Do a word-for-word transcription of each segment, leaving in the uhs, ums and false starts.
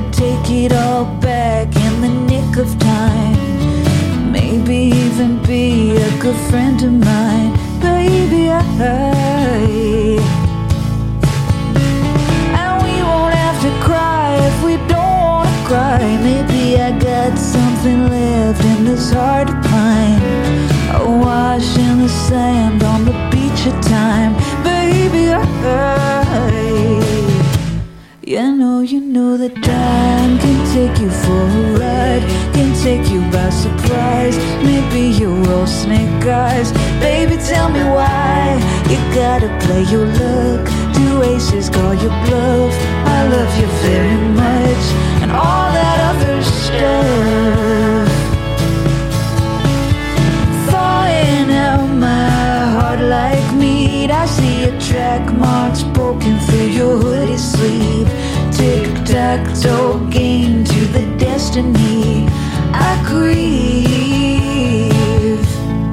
could take it all back in the nick of time. Maybe even be a good friend of mine, baby. I, and we won't have to cry if we don't wanna cry. Maybe I got something left in this heart of pine, awash in the sand on the beach of time, baby. I, you know, you know that time can take you for a ride, can take you by surprise. Maybe you're all snake eyes, baby, tell me why you gotta play your luck. Do aces call your bluff? I love you very much, and all that other stuff. Thawing out my heart like meat. I see your track marks poking through your hoodie sleeve. Tic-tac-toe game to the destiny I grieve.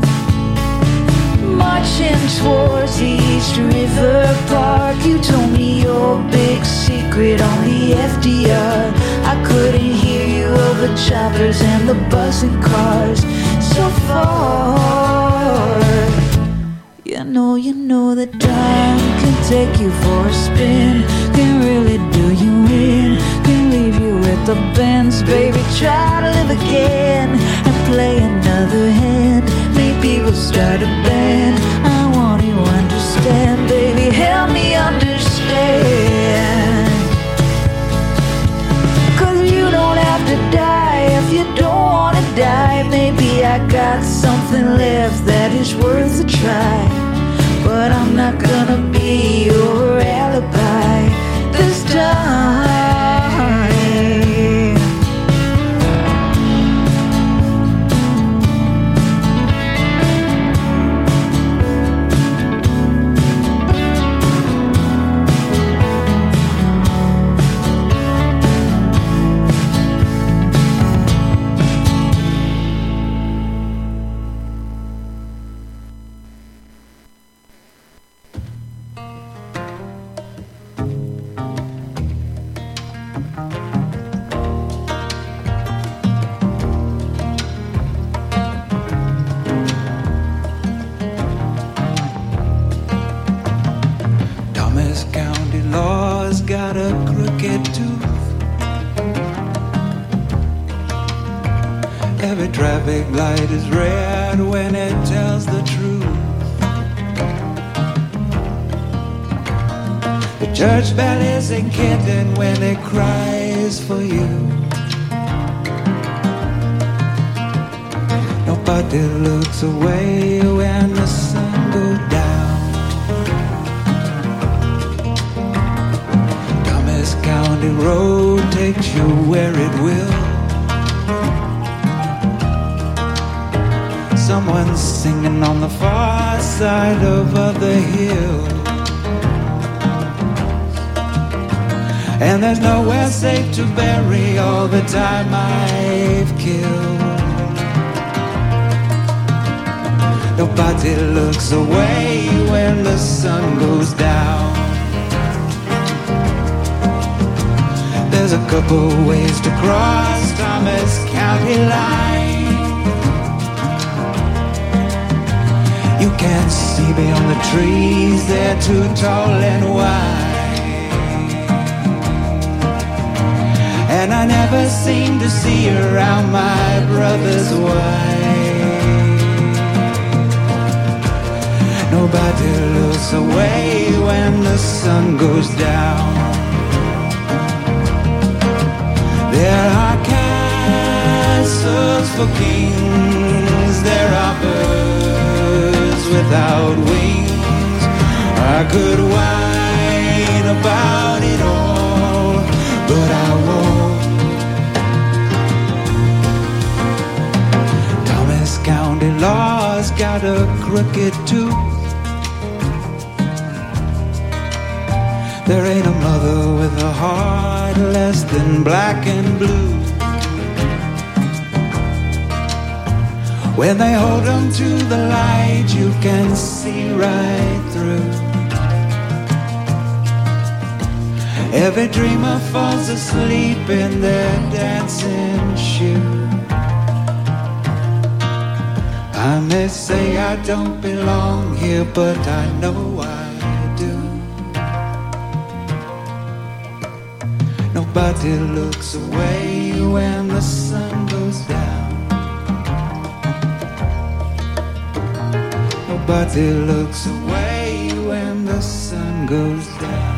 Marching towards East River Park, you told me your big secret on the F D R. I couldn't hear you over choppers and the buzzing cars so far. You know, you know that time can take you for a spin, can really do you in, can leave you with the bends. Baby, try to live again and play another hand. Maybe we'll start a band. I want you to understand, baby, help me understand. Cause you don't have to die if you don't wanna die. Maybe I got something left that is worth a try, but I'm not gonna be your alibi this time. Traffic light is red when it tells the truth. The church bell isn't kidding when it cries for you. Nobody looks away when the sun goes down. Thomas County Road takes you where it will. Someone's singing on the far side of the hill, and there's nowhere safe to bury all the time I've killed. Nobody looks away when the sun goes down. There's a couple ways to cross Thomas County line. You can't see beyond the trees, they're too tall and wide. And I never seem to see around my brother's wife. Nobody looks away when the sun goes down. There are castles for kings, there are birds without wings. I could whine about it all, but I won't. Thomas County law's got a crooked tooth. There ain't a mother with a heart less than black and blue. When they hold them to the light, you can see right through. Every dreamer falls asleep in their dancing shoes. I may say I don't belong here, but I know I do. Nobody looks away when the sun goes down. Nobody looks away when the sun goes down.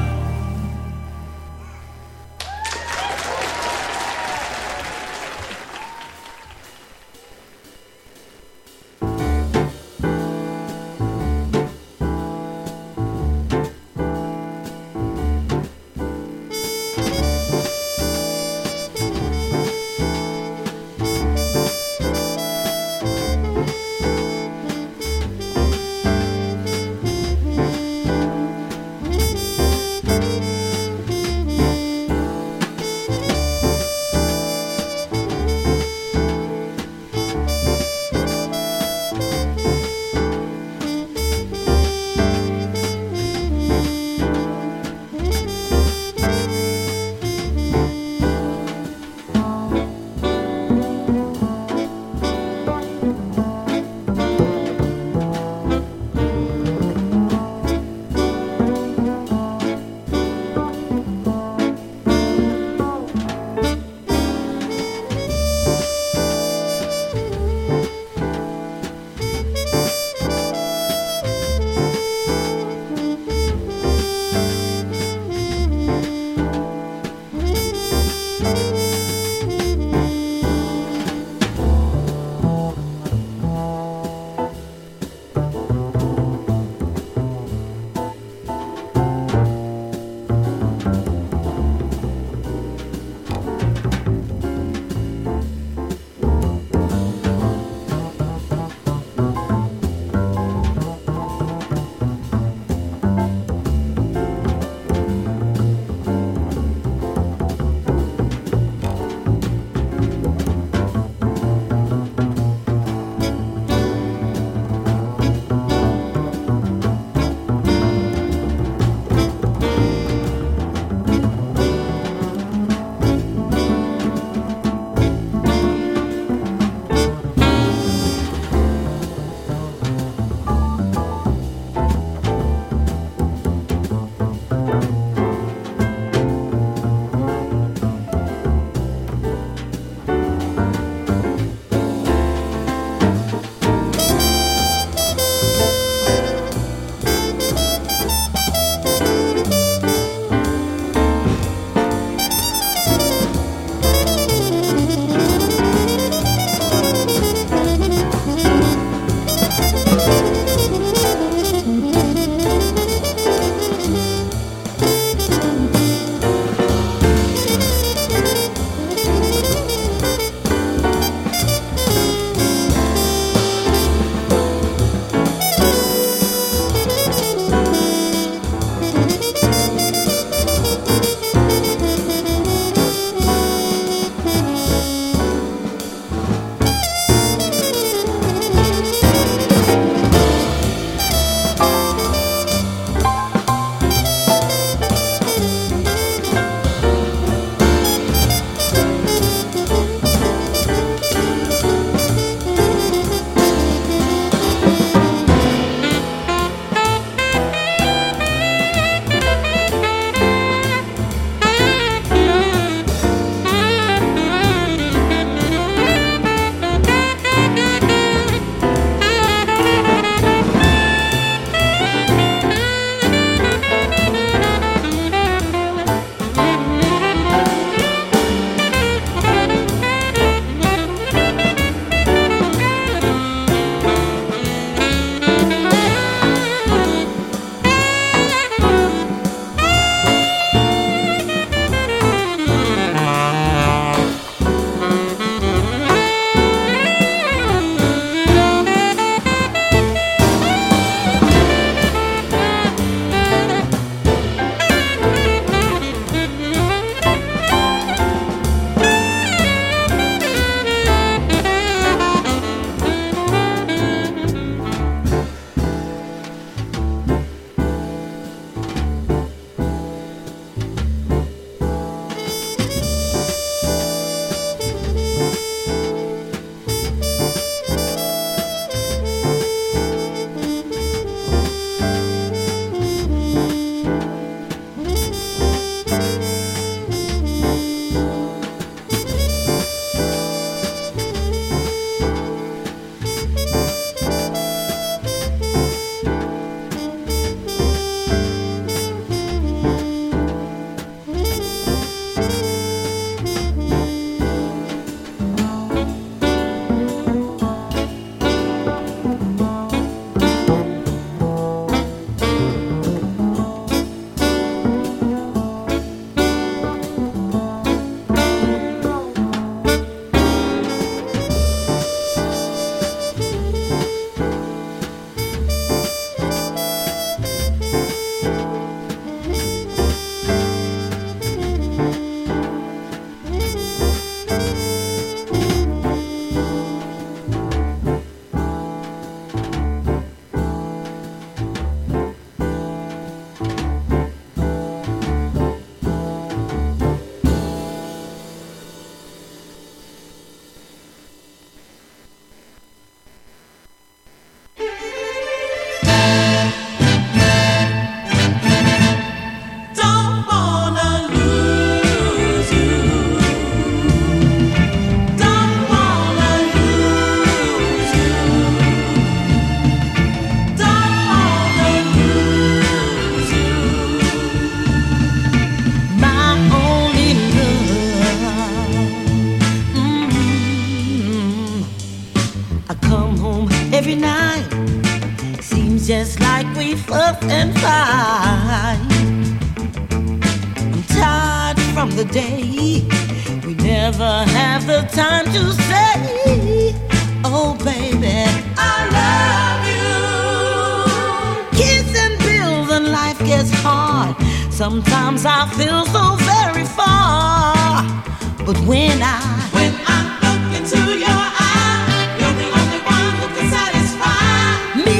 and fine. I'm tired from the day we never have the time to say, oh baby, I love you. Kids and bills and life gets hard. Sometimes I feel so very far. But when I when I look into your eyes, you're the only one who can satisfy me.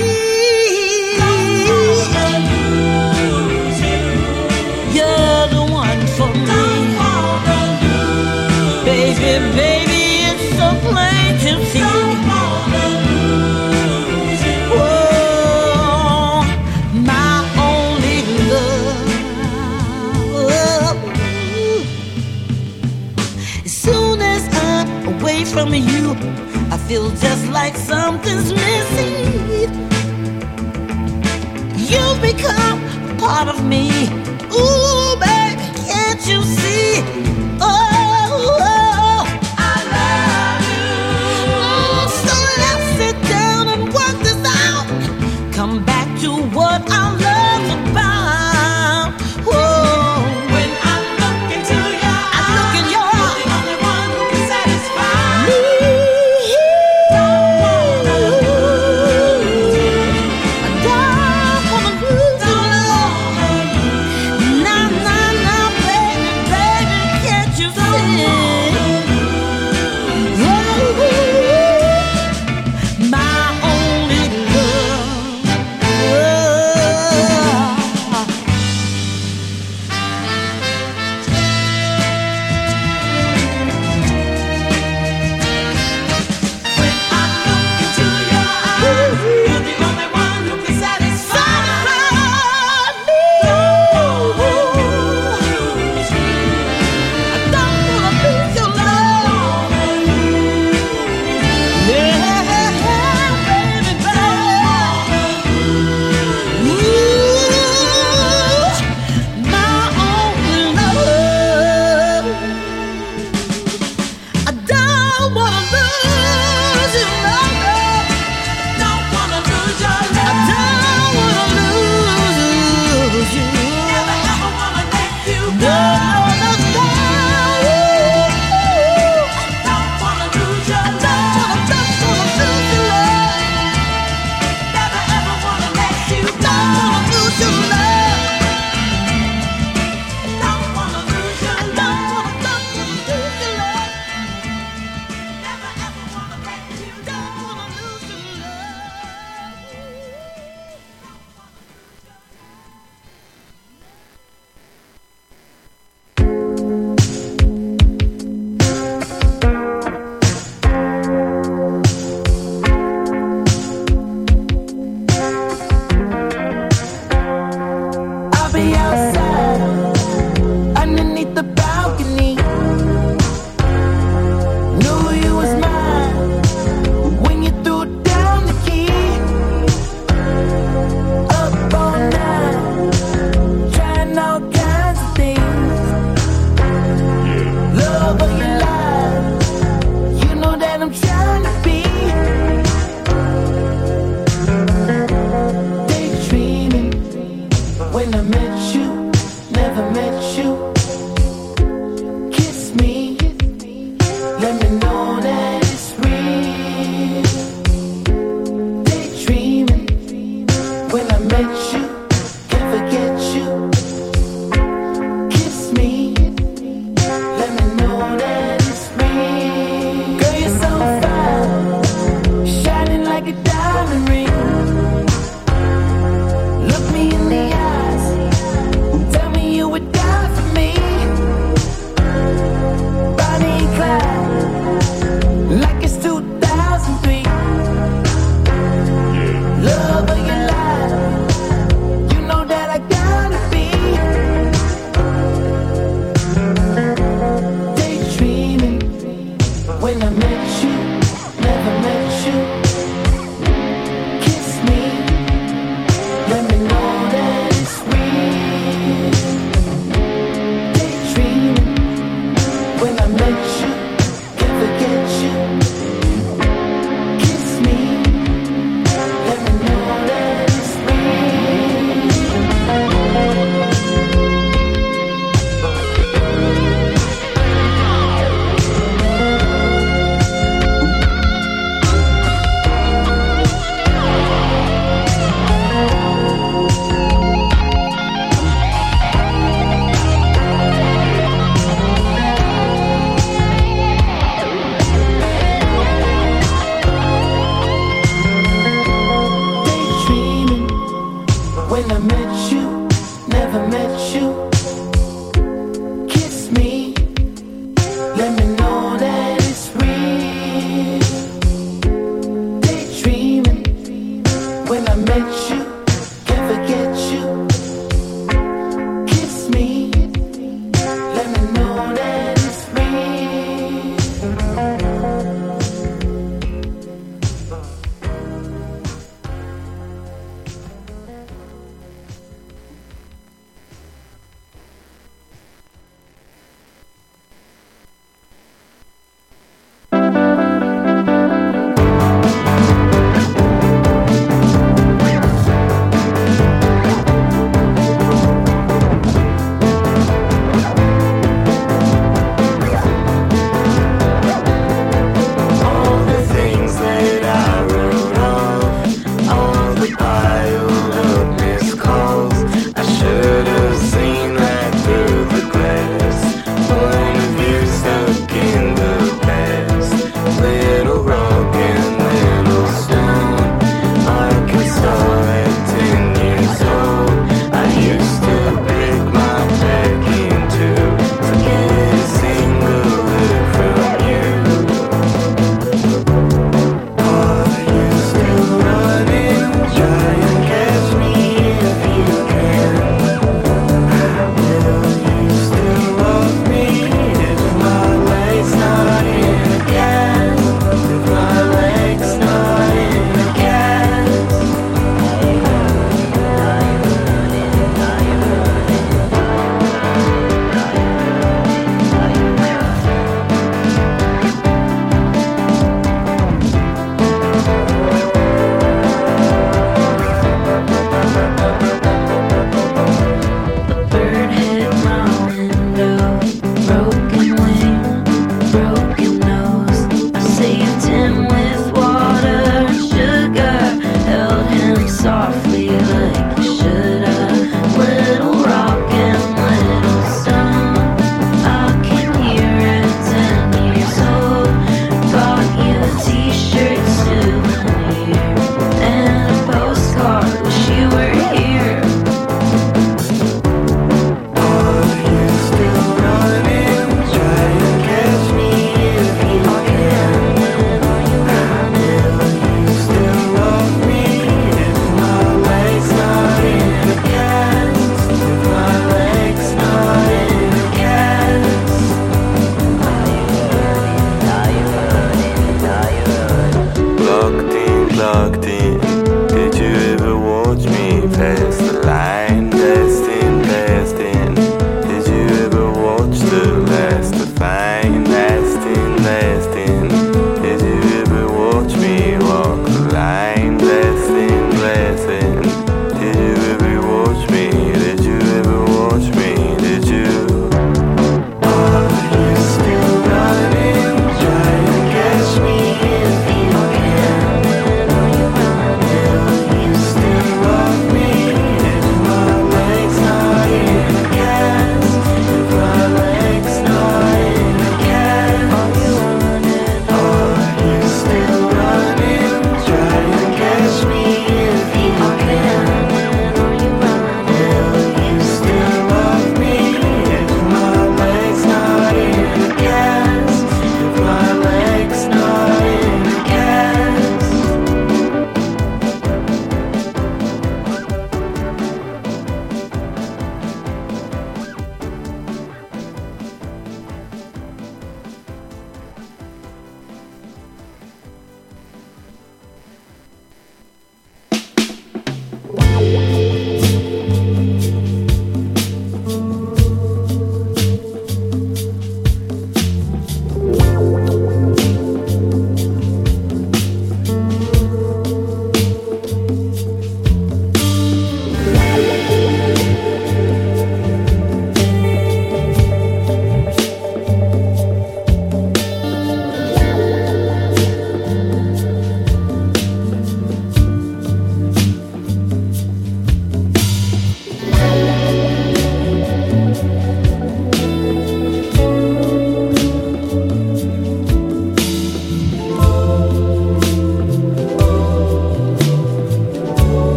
Don't wanna lose you. You're the one for me. Don't wanna lose baby, you. Baby, it's so plain to see. Don't wanna lose you. Oh, my only love. As soon as I'm away from you, I feel just like something's missing. You've become part of me. Ooh, baby, can't you see? Oh, oh I love you. Mm, so let's sit down and work this out. Come back to what our love's about. Whoa. When I look into your eyes, I look in your eyes, you're the only one who can satisfy me. Don't wanna lose you. I don't wanna lose you. Don't wanna lose you. Nah, nah, nah, baby, baby,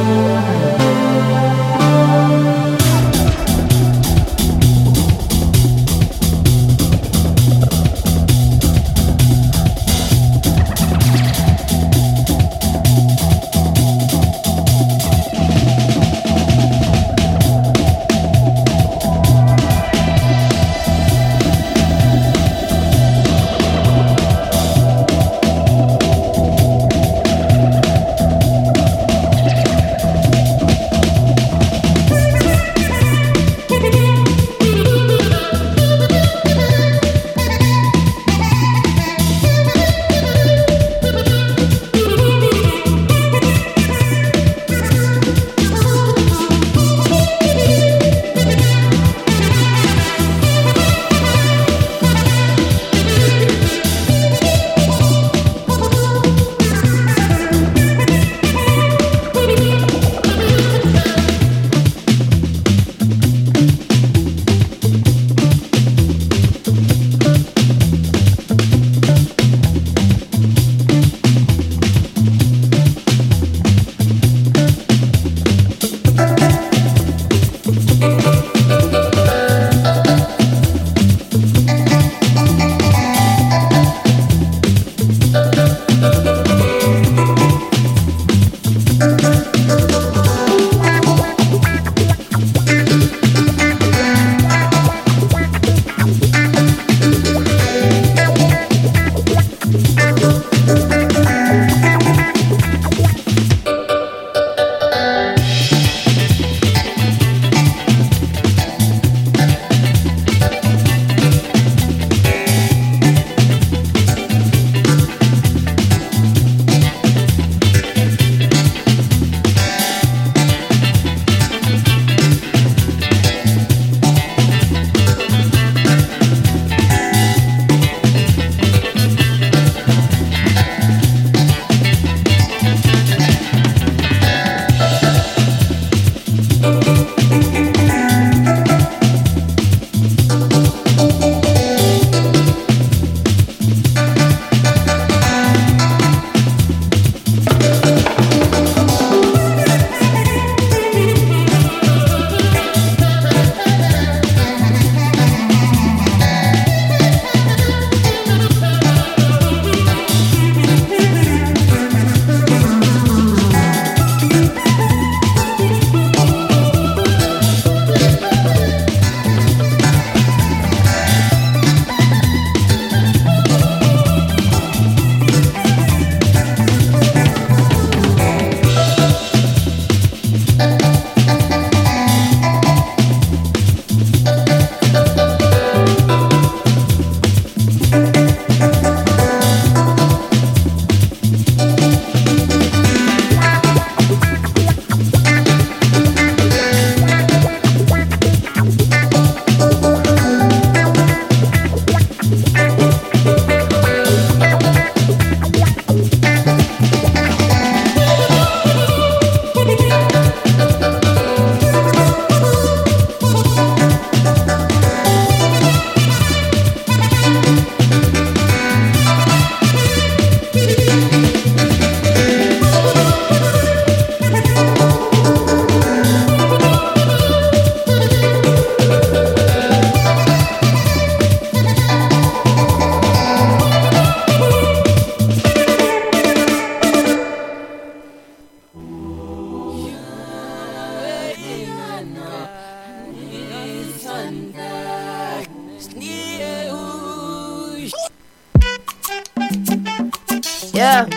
Yeah.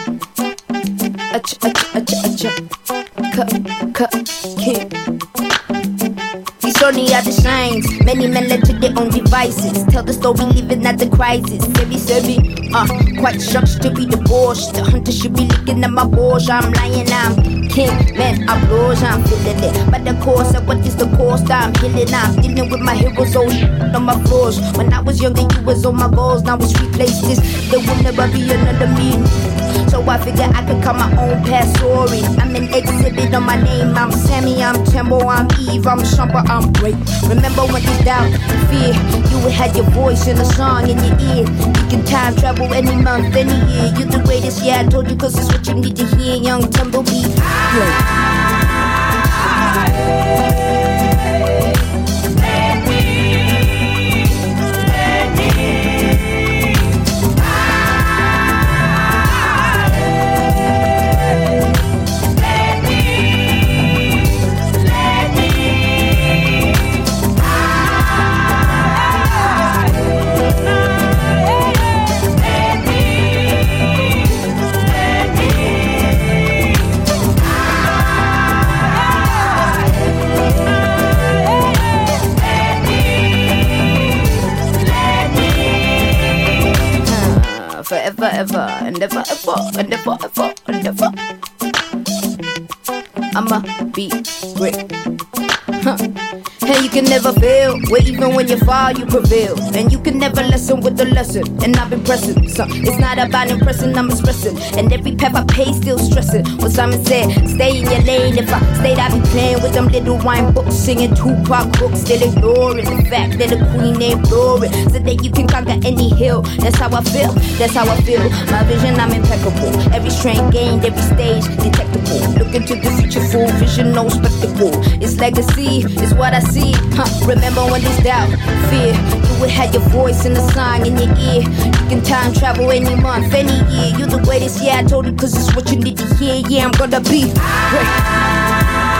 Ach, ach, ach, ach. Cut, cut, kick. These only are the signs. Many men led to their own devices. Tell the story, living at the crisis. Savvy, savvy, uh, quite shocked to be divorced. The hunter should be looking at my balls. I'm lying, I'm king, man, I'm blows, I'm feeling it. But the course of what is the cost? I'm healing, I'm dealing with my heroes all on my floors. When I was younger, you was on my balls. Now it's replaced this. There will never be another me. So I figure I could cut my own past story. I'm an exhibit on my name. I'm Sammy, I'm Tembo, I'm Eve, I'm Shumper, I'm great. Remember when you doubt, fear, you had your voice in a song in your ear. You can time travel any month, any year. You're the greatest, yeah, I told you, cause it's what you need to hear. Young Tumblebee, great. never ever, never ever, never. I'ma be great. Huh. And you can never fail, where even when you fall, you prevail. And you can never lessen with the lesson. And I've been pressing, so it's not about impressing, I'm expressing. And every path I pay, still stressing. What Simon said, stay in your lane. If I stayed, I'd be playing with them little wine books, singing Tupac books, still ignoring the fact that the queen ain't glory. So that you can conquer any hill. That's how I feel, that's how I feel. My vision, I'm impeccable. Every strain gained, every stage detectable. Look into the future, full vision, no spectacle. It's legacy, it's what I see. Huh. Remember when there's doubt, fear, you would have your voice in the song in your ear. You can time travel any month, any year. You're the greatest, yeah, I told you, cause it's what you need to hear. Yeah, I'm gonna be great.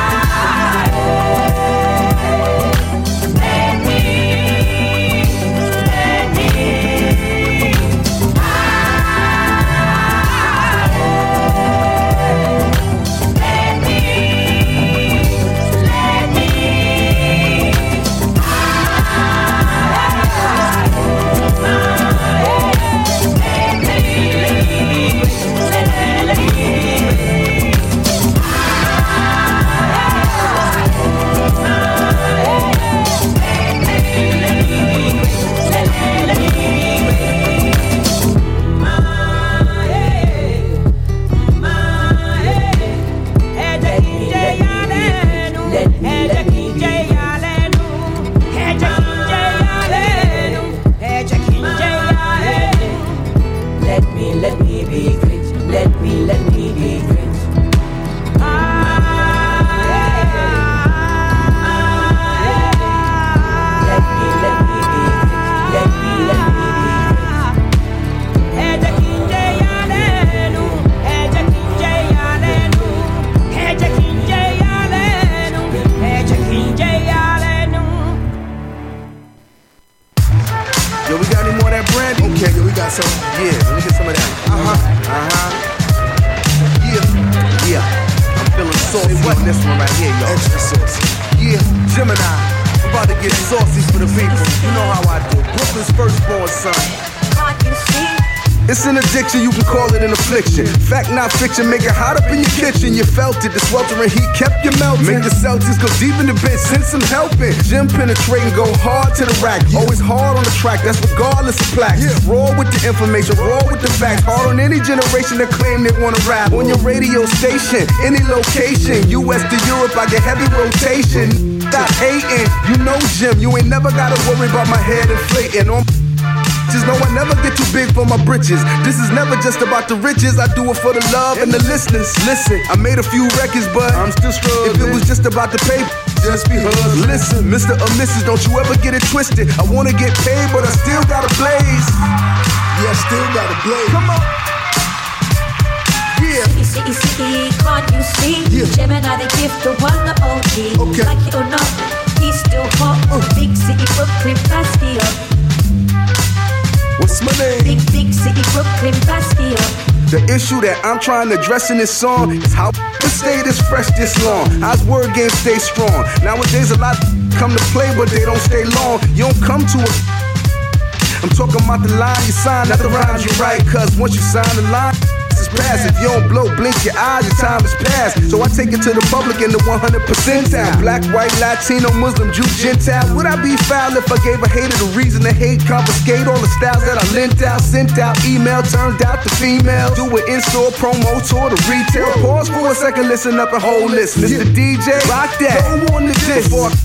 You can call it an affliction. Fact, not fiction. Make it hot up in your kitchen. You felt it. The sweltering heat kept you melting. Make the Celtics go deep in the bench. Send some helping. Gym penetrating. Go hard to the rack. Yeah. Always hard on the track. That's regardless of plaques. Yeah. Raw with the information. Raw with the facts. Hard on any generation that claim they want to rap. On your radio station. Any location. U S to Europe. I get heavy rotation. Stop hating. You know Jim. You ain't never gotta worry about my head inflating. On just know I never get too big for my britches. This is never just about the riches. I do it for the love and the listeners. Listen, I made a few records, but I'm still struggling. If it was just about the paper, just be hustling. Listen, Mister or Missus, don't you ever get it twisted. I wanna get paid, but I still gotta blaze. Yeah, I still gotta blaze. Come on. Yeah. City, city, city, can't you see? Yeah. Gemini, the gift, the one, the O G. Okay. Like it or not, he's still hot. Uh. Big city, Brooklyn, Bastion. What's my name? Big, big city, Brooklyn, Bastion. The issue that I'm trying to address in this song is how to stay this fresh this long. How's word game stay strong? Nowadays a lot come to play, but they don't stay long. You don't come to a I'm talking about the line you sign, not the rhymes you write. Cause once you sign the line, it's past. If you don't blow, blink your eyes, your time is past. So I take it to the public in the one hundred percentile. Black, white, Latino, Muslim, Jew, Gentile. Would I be foul if I gave a hater the reason to hate? Confiscate all the styles that I lent out, sent out, email, turned out to female. Do an in-store promo tour to retail. Pause for a second, listen up and hold this. Mister D J, rock that. Go on to this.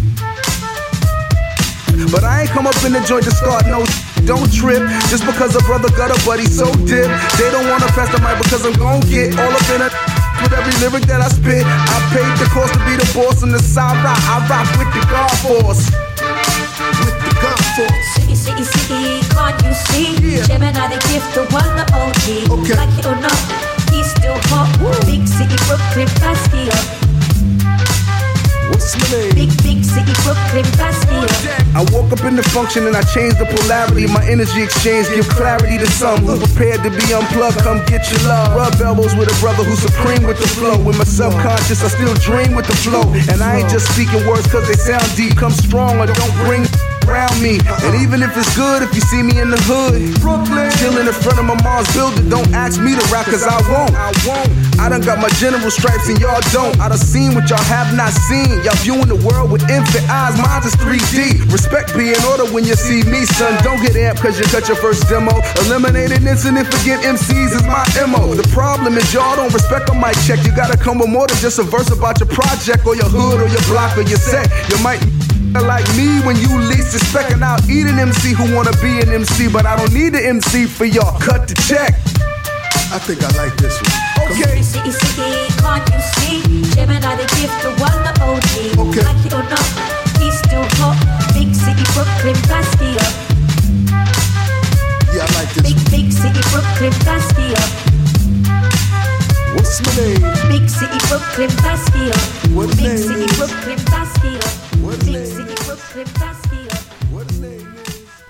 But I ain't come up in the joint to start no. Don't trip, just because a brother got a buddy so dip. They don't wanna pass the mic because I'm gon' get all up in it with every lyric that I spit. I paid the cost to be the boss on the side rock. I rock with the God Force. With the God Force. City, city, city, can't you see? Yeah. Gemini, the gift, the one, the O G. Okay. Like it or not, he's still hot. Woo. Big city, Brooklyn, Bastion. What's my name? Big, big city, Brooklyn, Bastion. I woke up in the function and I changed the polarity. My energy exchange give clarity to some who prepared to be unplugged. Come get your love. Rub elbows with a brother who's supreme with the flow. With my subconscious, I still dream with the flow. And I ain't just speaking words cause they sound deep. Come strong or don't bring around me. And even if it's good, if you see me in the hood, Brooklyn, chillin' in front of my mom's building, don't ask me to rap, cause I won't. I won't. I done got my general stripes and y'all don't. I done seen what y'all have not seen. Y'all viewing the world with infant eyes, mine is three D. Respect be in order when you see me, son. Don't get amped cause you cut your first demo. Eliminate an incident, forget M Cs is my M O. The problem is y'all don't respect a mic check. You gotta come with more than just a verse about your project or your hood or your block or your set. You might like me when you least expect, and I'll eat an M C who wanna be an M C, but I don't need an M C for y'all. Cut the check. I think I like this one. Okay. City, city, can't you see? Gemini, the gift, the one, the O G. Okay. Like it or not, he's still hot. Big city, Brooklyn, Bastia. Yeah, I like this Big, one. big city, Brooklyn, Bastia. What's my name? Big city, Brooklyn, Bastia. What Big name city, is? Brooklyn, Bastia. What Big name city, is? Brooklyn, Bastia. What his name is?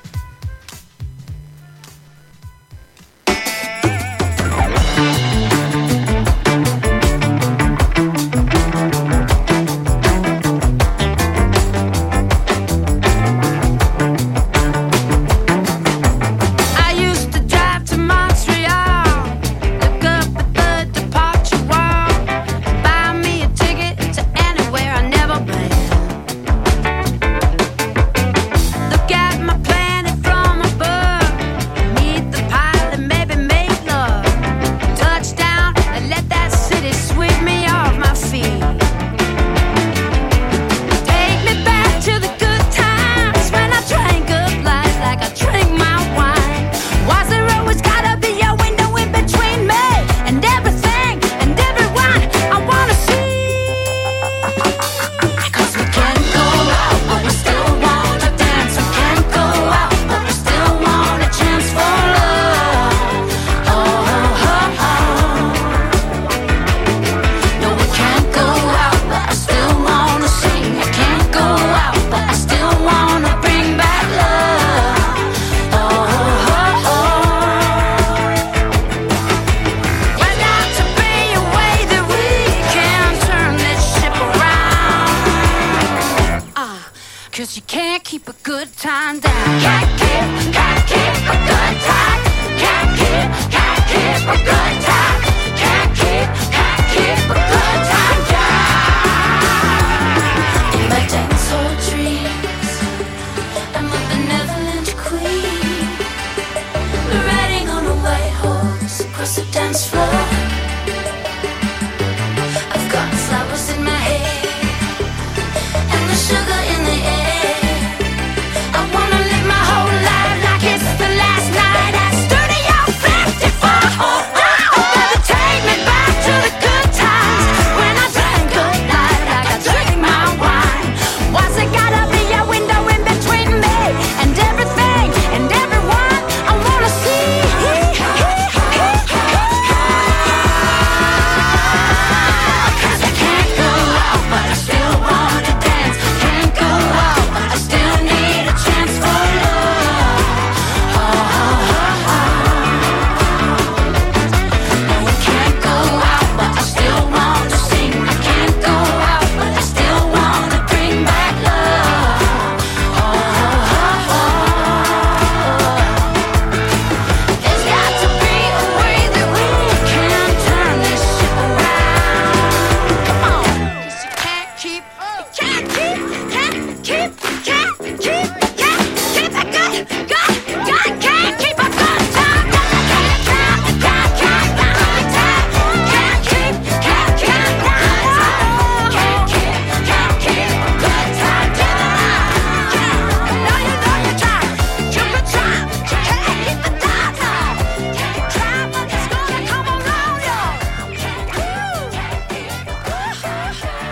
Cause you can't keep a good time down. Can't keep, can't keep a good time. Can't keep, can't keep a good time. Can't keep, can't keep a good time.